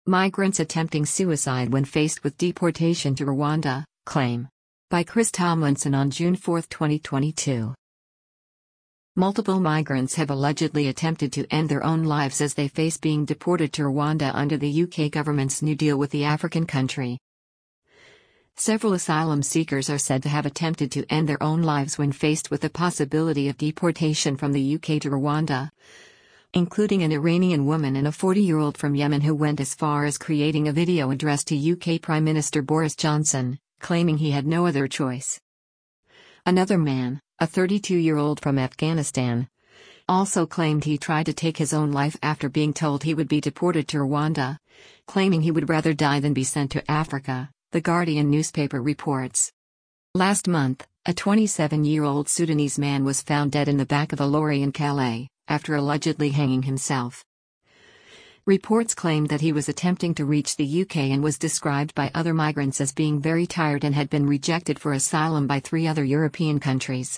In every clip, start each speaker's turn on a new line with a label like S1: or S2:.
S1: Migrants attempting suicide when faced with deportation to Rwanda, claim. By Chris Tomlinson on June 4, 2022. Multiple migrants have allegedly attempted to end their own lives as they face being deported to Rwanda under the UK government's new deal with the African country. Several asylum seekers are said to have attempted to end their own lives when faced with the possibility of deportation from the UK to Rwanda, including an Iranian woman and a 40-year-old from Yemen who went as far as creating a video addressed to UK Prime Minister Boris Johnson, claiming he had no other choice. Another man, a 32-year-old from Afghanistan, also claimed he tried to take his own life after being told he would be deported to Rwanda, claiming he would rather die than be sent to Africa, The Guardian newspaper reports. Last month, a 27-year-old Sudanese man was found dead in the back of a lorry in Calais, after allegedly hanging himself. Reports claimed that he was attempting to reach the UK and was described by other migrants as being very tired and had been rejected for asylum by 3 other European countries.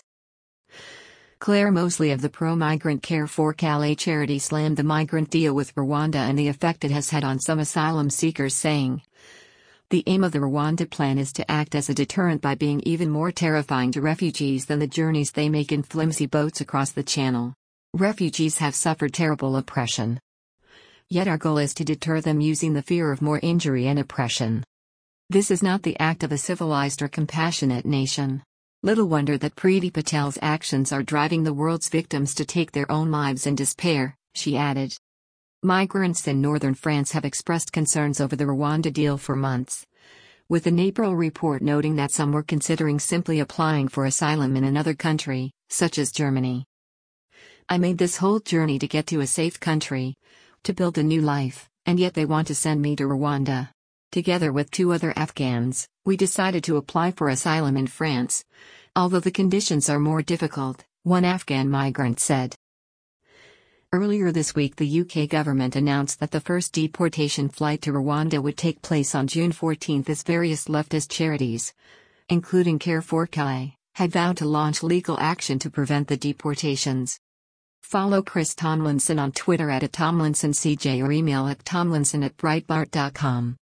S1: Claire Mosley of the pro-migrant Care for Calais charity slammed the migrant deal with Rwanda and the effect it has had on some asylum seekers, saying, "The aim of the Rwanda plan is to act as a deterrent by being even more terrifying to refugees than the journeys they make in flimsy boats across the Channel. Refugees have suffered terrible oppression. Yet our goal is to deter them using the fear of more injury and oppression. This is not the act of a civilized or compassionate nation. Little wonder that Priti Patel's actions are driving the world's victims to take their own lives in despair," she added. Migrants in northern France have expressed concerns over the Rwanda deal for months, with an April report noting that some were considering simply applying for asylum in another country, such as Germany. "I made this whole journey to get to a safe country, to build a new life, and yet they want to send me to Rwanda. Together with 2 other Afghans, we decided to apply for asylum in France, although the conditions are more difficult," one Afghan migrant said. Earlier this week, the UK government announced that the first deportation flight to Rwanda would take place on June 14 as various leftist charities, including Care for Calais, had vowed to launch legal action to prevent the deportations. Follow Chris Tomlinson on Twitter @TomlinsonCJ or email at tomlinson@breitbart.com.